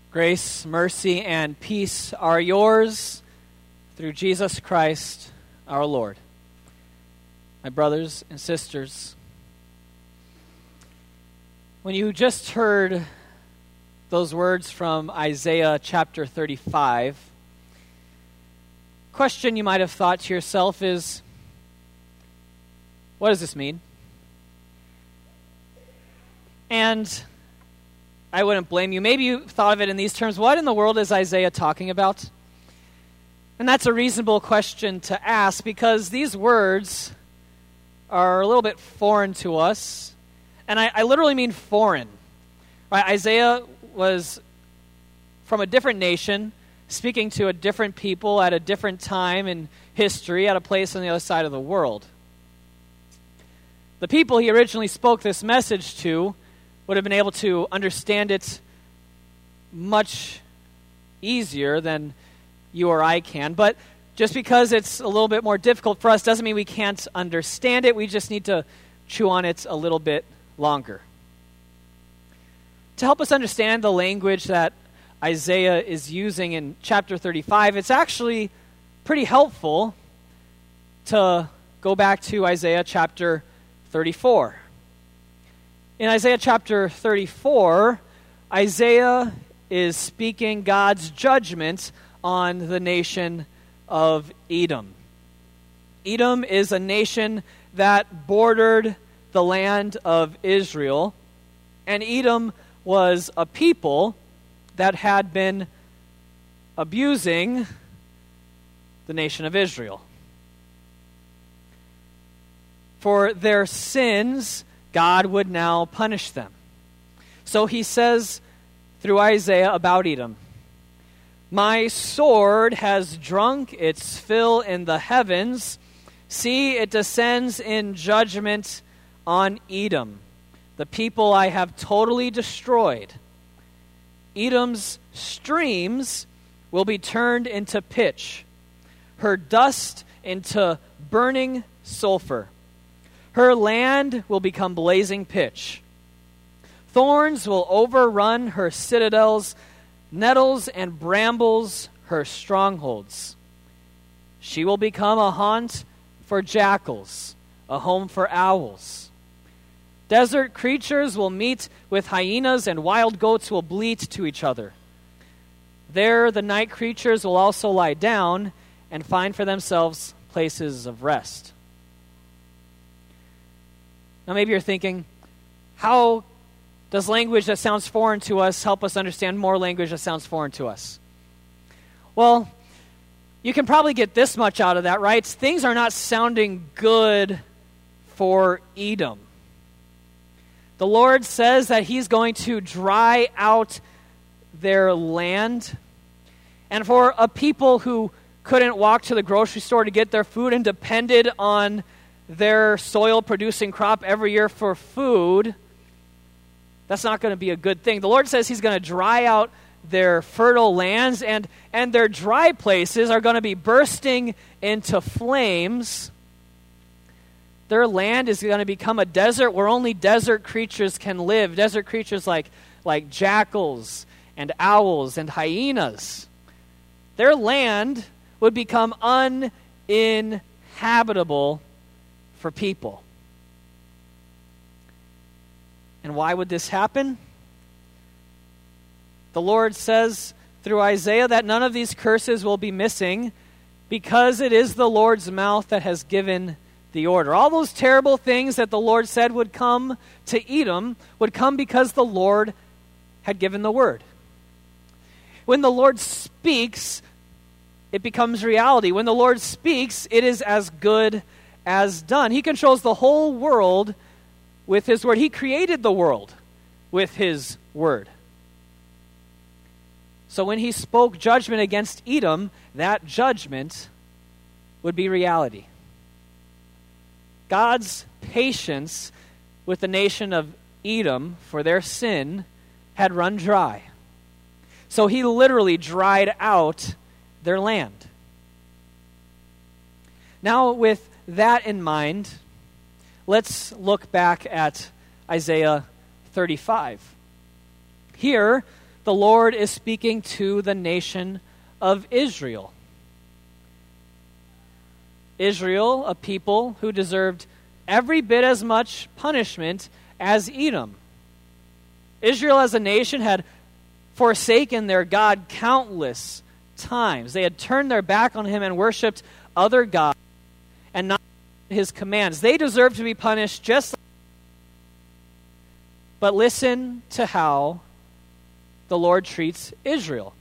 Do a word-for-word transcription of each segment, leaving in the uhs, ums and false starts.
Grace, mercy, and peace are yours through Jesus Christ our Lord. My brothers and sisters, when you just heard those words from Isaiah chapter thirty-five, question you might have thought to yourself is, what does this mean? And I wouldn't blame you. Maybe you thought of it in these terms. What in the world is Isaiah talking about? And that's a reasonable question to ask because these words are a little bit foreign to us. And I, I literally mean foreign. Right? Isaiah was from a different nation, speaking to a different people at a different time in history, at a place on the other side of the world. The people he originally spoke this message to would have been able to understand it much easier than you or I can. But just because it's a little bit more difficult for us doesn't mean we can't understand it. We just need to chew on it a little bit longer. To help us understand the language that Isaiah is using in chapter thirty-five, it's actually pretty helpful to go back to Isaiah chapter thirty-four. In Isaiah chapter thirty-four, Isaiah is speaking God's judgment on the nation of Edom. Edom is a nation that bordered the land of Israel, and Edom was a people that had been abusing the nation of Israel. For their sins, God would now punish them. So he says through Isaiah about Edom, "My sword has drunk its fill in the heavens. See, it descends in judgment on Edom, the people I have totally destroyed. Edom's streams will be turned into pitch, her dust into burning sulfur. Her land will become blazing pitch. Thorns will overrun her citadels, nettles and brambles her strongholds. She will become a haunt for jackals, a home for owls. Desert creatures will meet with hyenas, and wild goats will bleat to each other. There the night creatures will also lie down and find for themselves places of rest." Now maybe you're thinking, how does language that sounds foreign to us help us understand more language that sounds foreign to us? Well, you can probably get this much out of that, right? Things are not sounding good for Edom. The Lord says that he's going to dry out their land. And for a people who couldn't walk to the grocery store to get their food and depended on their soil producing crop every year for food, that's not going to be a good thing. The Lord says he's going to dry out their fertile lands, and, and their dry places are going to be bursting into flames. Their land is going to become a desert where only desert creatures can live. Desert creatures like, like jackals and owls and hyenas. Their land would become uninhabitable for people. And why would this happen? The Lord says through Isaiah that none of these curses will be missing because it is the Lord's mouth that has given the order. All those terrible things that the Lord said would come to Edom would come because the Lord had given the word. When the Lord speaks, it becomes reality. When the Lord speaks, it is as good as done. He controls the whole world with his word. He created the world with his word. So when he spoke judgment against Edom, that judgment would be reality. God's patience with the nation of Edom for their sin had run dry. So he literally dried out their land. Now, with that in mind, let's look back at Isaiah thirty-five. Here, the Lord is speaking to the nation of Israel. Israel, a people who deserved every bit as much punishment as Edom. Israel as a nation had forsaken their God countless times. They had turned their back on him and worshipped other gods and not his commands. They deserve to be punished just like. But listen to how the Lord treats Israel.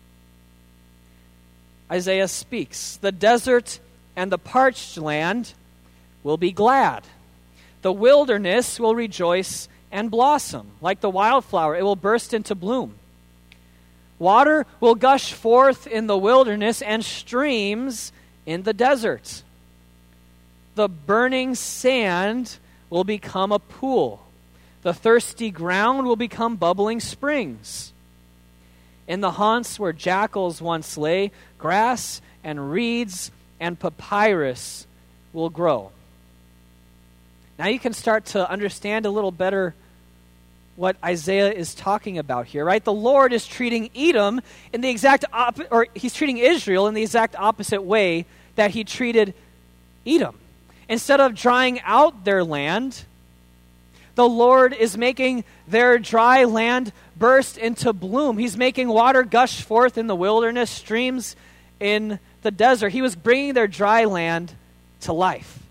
Isaiah speaks, "The desert and the parched land will be glad. The wilderness will rejoice and blossom. Like the wildflower, it will burst into bloom. Water will gush forth in the wilderness and streams in the desert. The burning sand will become a pool. The thirsty ground will become bubbling springs. In the haunts where jackals once lay, grass and reeds and papyrus will grow." Now you can start to understand a little better what Isaiah is talking about here, right? The Lord is treating Edom in the exact op- or he's treating Israel in the exact opposite way that he treated Edom. Instead of drying out their land, the Lord is making their dry land burst into bloom. He's making water gush forth in the wilderness, streams in the desert. He was bringing their dry land to life.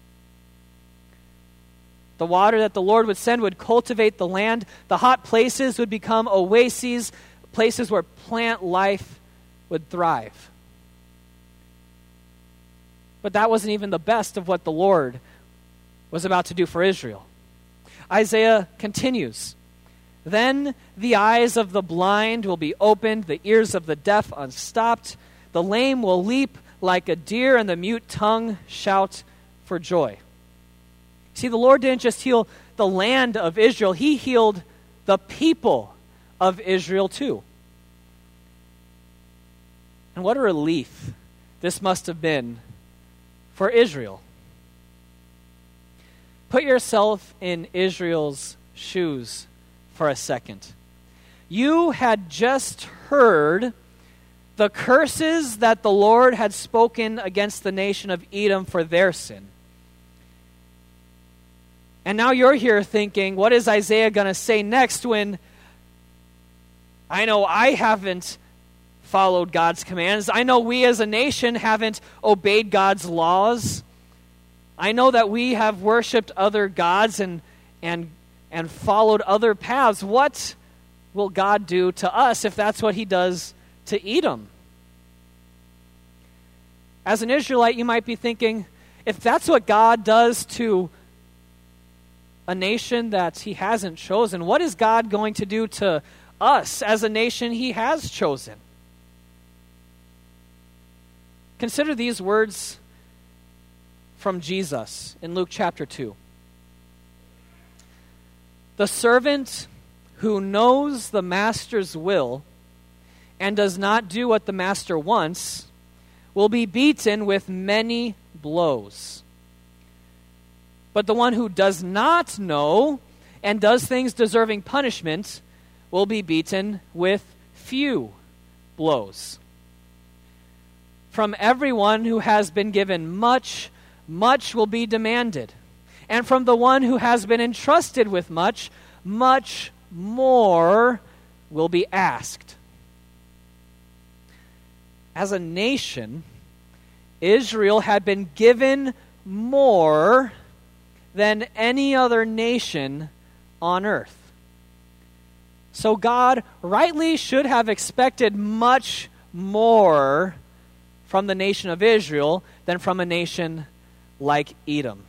The water that the Lord would send would cultivate the land. The hot places would become oases, places where plant life would thrive. But that wasn't even the best of what the Lord was about to do for Israel. Isaiah continues, "Then the eyes of the blind will be opened, the ears of the deaf unstopped. The lame will leap like a deer, and the mute tongue shout for joy." See, the Lord didn't just heal the land of Israel, he healed the people of Israel too. And what a relief this must have been for Israel. Put yourself in Israel's shoes for a second. You had just heard the curses that the Lord had spoken against the nation of Edom for their sin. And now you're here thinking, what is Isaiah going to say next when I know I haven't followed God's commands. I know we as a nation haven't obeyed God's laws. I know that we have worshipped other gods and and and followed other paths. What will God do to us if that's what he does to Edom? As an Israelite, you might be thinking, if that's what God does to a nation that he hasn't chosen, what is God going to do to us as a nation he has chosen? Consider these words from Jesus in Luke chapter two. The servant who knows the master's will and does not do what the master wants will be beaten with many blows. But the one who does not know and does things deserving punishment will be beaten with few blows. From everyone who has been given much, much will be demanded. And from the one who has been entrusted with much, much more will be asked. As a nation, Israel had been given more than any other nation on earth. So God rightly should have expected much more from the nation of Israel than from a nation like Edom.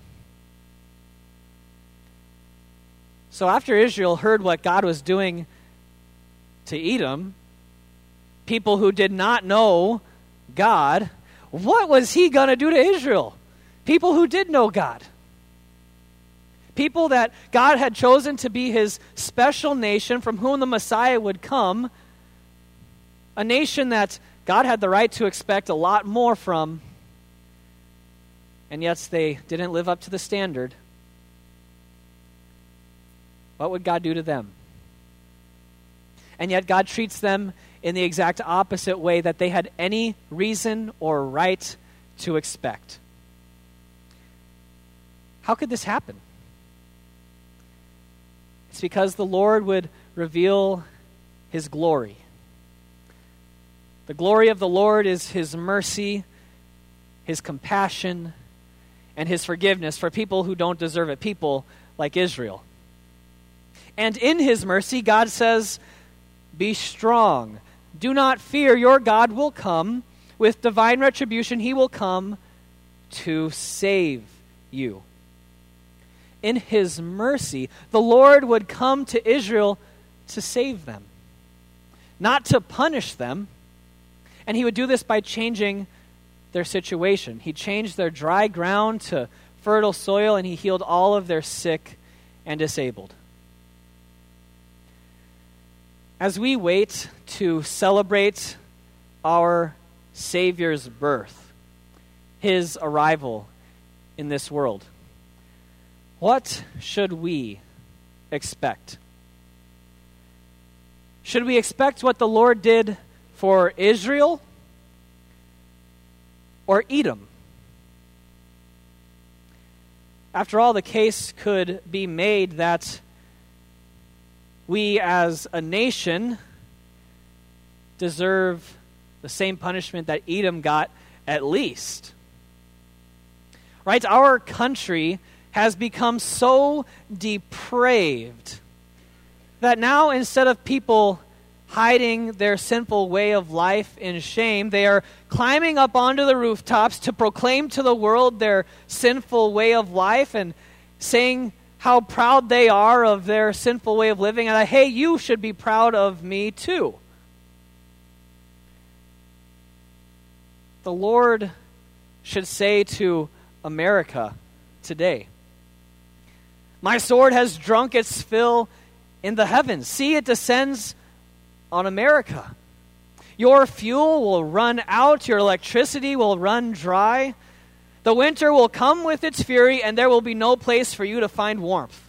So after Israel heard what God was doing to Edom, people who did not know God, what was he going to do to Israel? People who did know God. People that God had chosen to be his special nation from whom the Messiah would come. A nation that God had the right to expect a lot more from. And yet they didn't live up to the standard. What would God do to them? And yet God treats them in the exact opposite way that they had any reason or right to expect. How could this happen? It's because the Lord would reveal his glory. The glory of the Lord is his mercy, his compassion, and his forgiveness for people who don't deserve it, people like Israel. And in his mercy, God says, be strong. Do not fear. Your God will come. With divine retribution, he will come to save you. In his mercy, the Lord would come to Israel to save them, not to punish them. And he would do this by changing their situation. He changed their dry ground to fertile soil, and he healed all of their sick and disabled. As we wait to celebrate our Savior's birth, his arrival in this world, what should we expect? Should we expect what the Lord did for Israel or Edom? After all, the case could be made that we as a nation deserve the same punishment that Edom got, at least. Right? Our country has become so depraved that now, instead of people hiding their sinful way of life in shame, they are climbing up onto the rooftops to proclaim to the world their sinful way of life and saying how proud they are of their sinful way of living, and that, hey, you should be proud of me too. The Lord should say to America today, my sword has drunk its fill in the heavens. See, it descends on America. Your fuel will run out. Your electricity will run dry. The winter will come with its fury, and there will be no place for you to find warmth.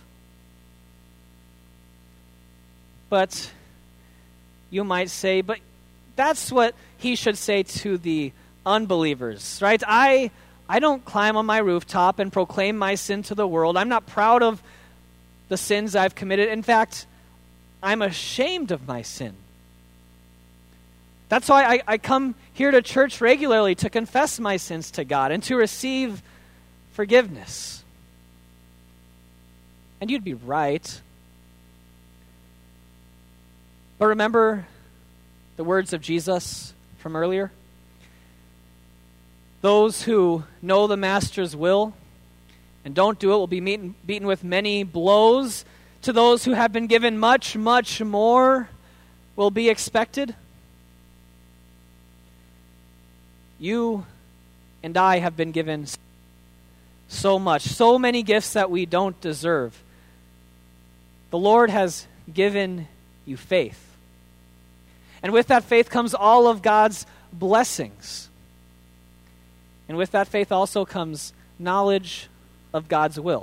But you might say, but that's what he should say to the unbelievers, right? I I don't climb on my rooftop and proclaim my sin to the world. I'm not proud of the sins I've committed. In fact, I'm ashamed of my sin. That's why I, I come here to church regularly, to confess my sins to God and to receive forgiveness. And you'd be right. But remember the words of Jesus from earlier? Those who know the Master's will and don't do it will be beaten, beaten with many blows. To those who have been given much, much more will be expected. You and I have been given so much, so many gifts that we don't deserve. The Lord has given you faith. And with that faith comes all of God's blessings. And with that faith also comes knowledge of God's will.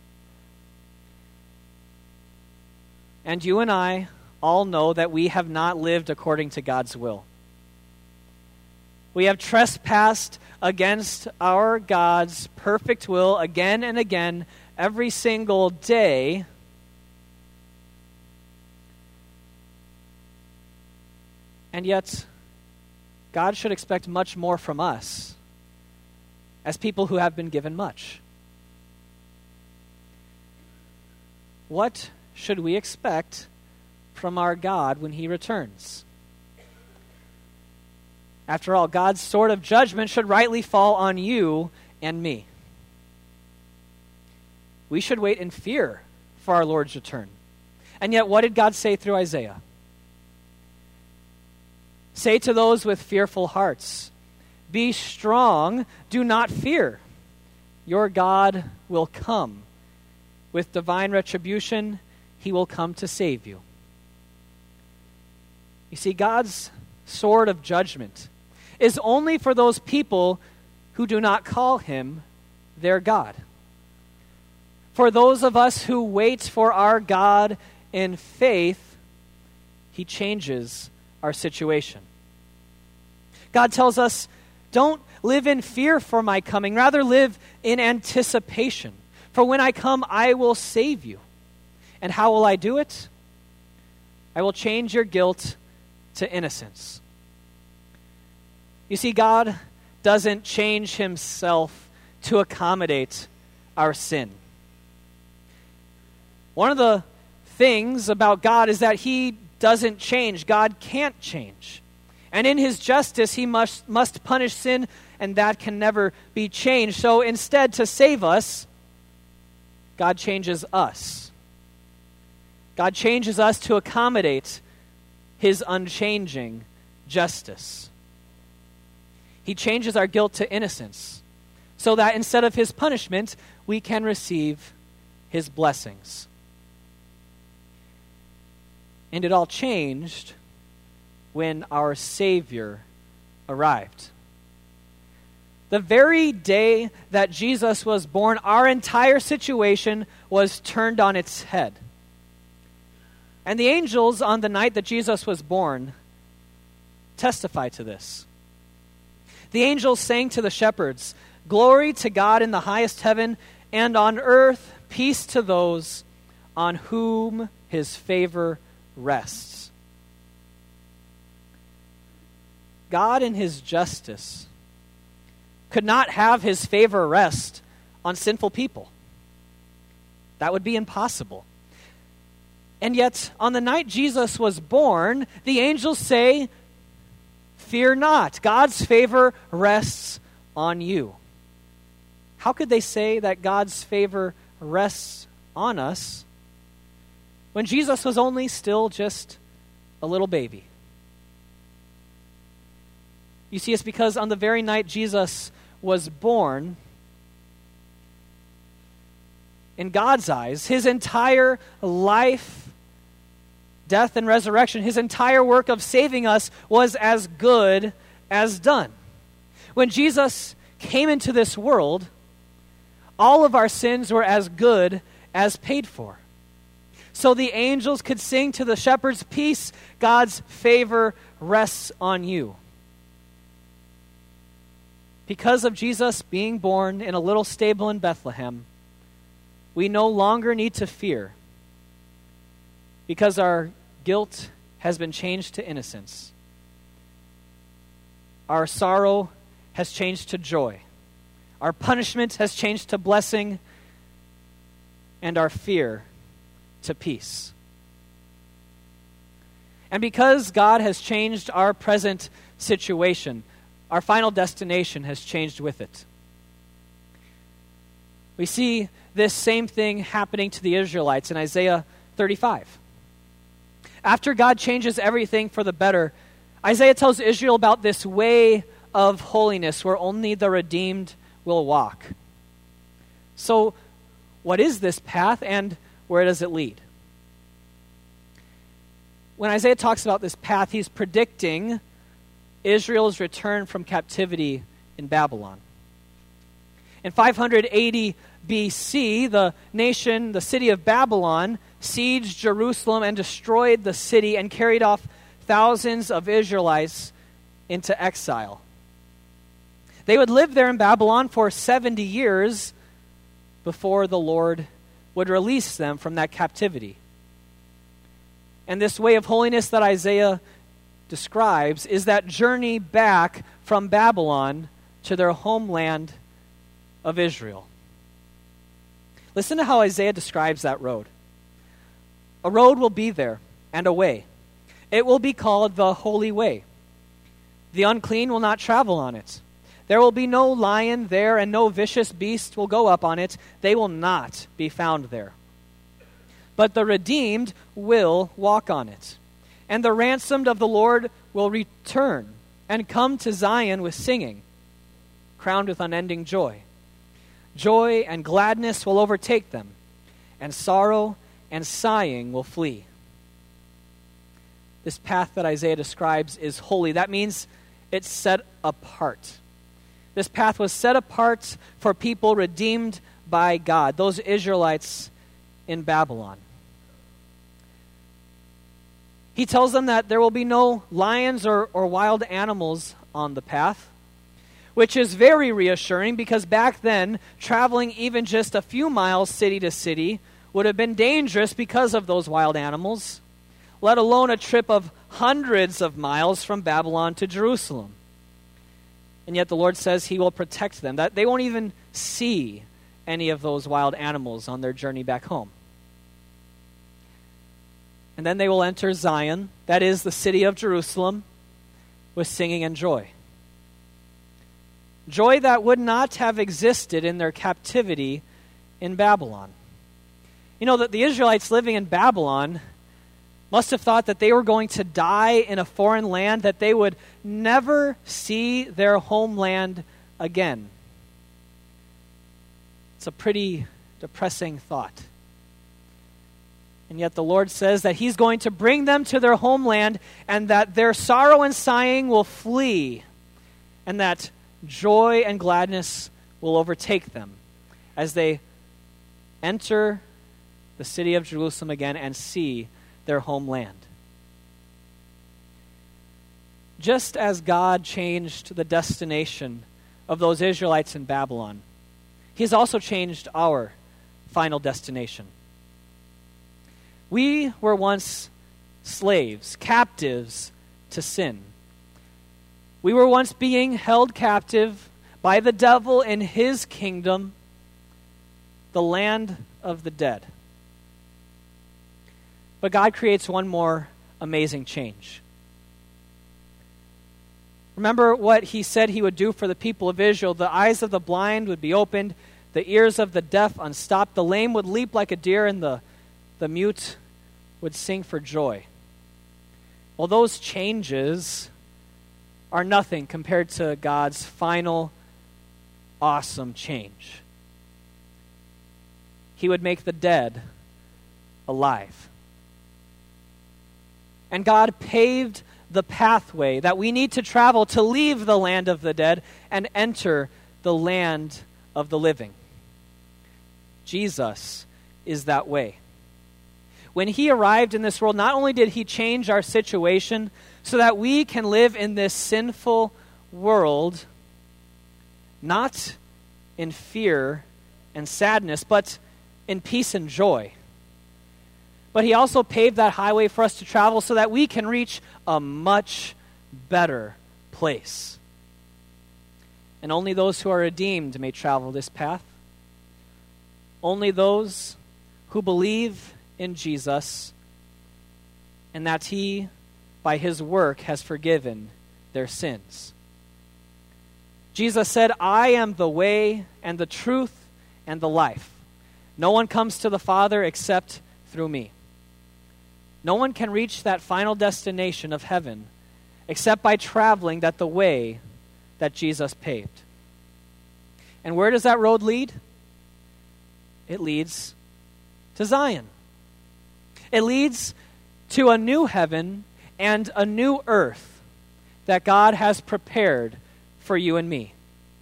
And you and I all know that we have not lived according to God's will. We have trespassed against our God's perfect will again and again, every single day. And yet, God should expect much more from us as people who have been given much. What should we expect from our God when he returns? After all, God's sword of judgment should rightly fall on you and me. We should wait in fear for our Lord's return. And yet, what did God say through Isaiah? Say to those with fearful hearts, be strong, do not fear. Your God will come. With divine retribution, he will come to save you. You see, God's sword of judgment is only for those people who do not call him their God. For those of us who wait for our God in faith, he changes our situation. God tells us, don't live in fear for my coming. Rather, live in anticipation. For when I come, I will save you. And how will I do it? I will change your guilt to innocence. You see, God doesn't change himself to accommodate our sin. One of the things about God is that he doesn't change. God can't change. And in his justice, he must, must punish sin, and that can never be changed. So instead, to save us, God changes us. God changes us to accommodate his unchanging justice. He changes our guilt to innocence, so that instead of his punishment, we can receive his blessings. And it all changed when our Savior arrived. The very day that Jesus was born, our entire situation was turned on its head. And the angels on the night that Jesus was born testify to this. The angels sang to the shepherds, "Glory to God in the highest heaven, and on earth peace to those on whom his favor rests." God in his justice could not have his favor rest on sinful people. That would be impossible. And yet, on the night Jesus was born, the angels say, "Fear not, God's favor rests on you." How could they say that God's favor rests on us when Jesus was only still just a little baby? You see, it's because on the very night Jesus was born, in God's eyes, his entire life, death, and resurrection, his entire work of saving us was as good as done. When Jesus came into this world, all of our sins were as good as paid for. So the angels could sing to the shepherds, "Peace, God's favor rests on you." Because of Jesus being born in a little stable in Bethlehem, we no longer need to fear, because our guilt has been changed to innocence. Our sorrow has changed to joy. Our punishment has changed to blessing, and our fear to peace. And because God has changed our present situation, our final destination has changed with it. We see this same thing happening to the Israelites in Isaiah thirty-five. After God changes everything for the better, Isaiah tells Israel about this way of holiness where only the redeemed will walk. So, what is this path, and where does it lead? When Isaiah talks about this path, he's predicting Israel's return from captivity in Babylon. In five hundred eighty B C, the nation, the city of Babylon, sieged Jerusalem and destroyed the city and carried off thousands of Israelites into exile. They would live there in Babylon for seventy years before the Lord would release them from that captivity. And this way of holiness that Isaiah describes is that journey back from Babylon to their homeland of Israel. Listen to how Isaiah describes that road. A road will be there, and a way. It will be called the Holy Way. The unclean will not travel on it. There will be no lion there, and no vicious beast will go up on it. They will not be found there. But the redeemed will walk on it. And the ransomed of the Lord will return and come to Zion with singing, crowned with unending joy. Joy and gladness will overtake them, and sorrow and sighing will flee. This path that Isaiah describes is holy. That means it's set apart. This path was set apart for people redeemed by God, those Israelites in Babylon. He tells them that there will be no lions or, or wild animals on the path, which is very reassuring because back then, traveling even just a few miles city to city would have been dangerous because of those wild animals, let alone a trip of hundreds of miles from Babylon to Jerusalem. And yet the Lord says he will protect them, that they won't even see any of those wild animals on their journey back home. And then they will enter Zion, that is the city of Jerusalem, with singing and joy. Joy that would not have existed in their captivity in Babylon. You know, that the Israelites living in Babylon must have thought that they were going to die in a foreign land, that they would never see their homeland again. It's a pretty depressing thought. And yet the Lord says that he's going to bring them to their homeland and that their sorrow and sighing will flee and that joy and gladness will overtake them as they enter the city of Jerusalem again and see their homeland. Just as God changed the destination of those Israelites in Babylon, he has also changed our final destination. We were once slaves, captives to sin. We were once being held captive by the devil in his kingdom, the land of the dead. But God creates one more amazing change. Remember what he said he would do for the people of Israel. The eyes of the blind would be opened, the ears of the deaf unstopped, the lame would leap like a deer, and the, the mute would sing for joy. Well, those changes are nothing compared to God's final awesome change. He would make the dead alive. And God paved the pathway that we need to travel to leave the land of the dead and enter the land of the living. Jesus is that way. When he arrived in this world, not only did he change our situation so that we can live in this sinful world, not in fear and sadness, but in peace and joy. But he also paved that highway for us to travel so that we can reach a much better place. And only those who are redeemed may travel this path. Only those who believe in Jesus and that he, by his work, has forgiven their sins. Jesus said, "I am the way and the truth and the life. No one comes to the Father except through me." No one can reach that final destination of heaven except by traveling that the way that Jesus paved. And where does that road lead? It leads to Zion. It leads to a new heaven and a new earth that God has prepared for you and me.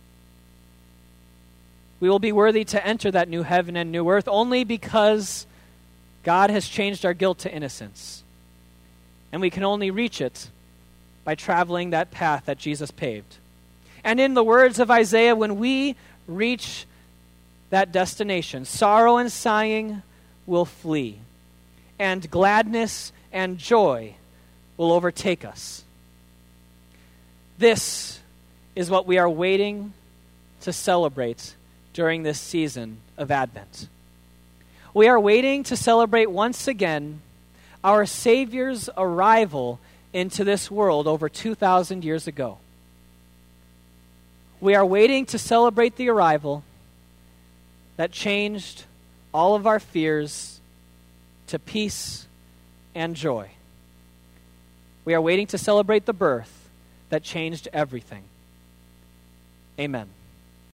We will be worthy to enter that new heaven and new earth only because God has changed our guilt to innocence. And we can only reach it by traveling that path that Jesus paved. And in the words of Isaiah, when we reach that destination, sorrow and sighing will flee, and gladness and joy will overtake us. This is what we are waiting to celebrate during this season of Advent. We are waiting to celebrate once again our Savior's arrival into this world over two thousand years ago. We are waiting to celebrate the arrival that changed all of our fears to peace and joy. We are waiting to celebrate the birth that changed everything. Amen.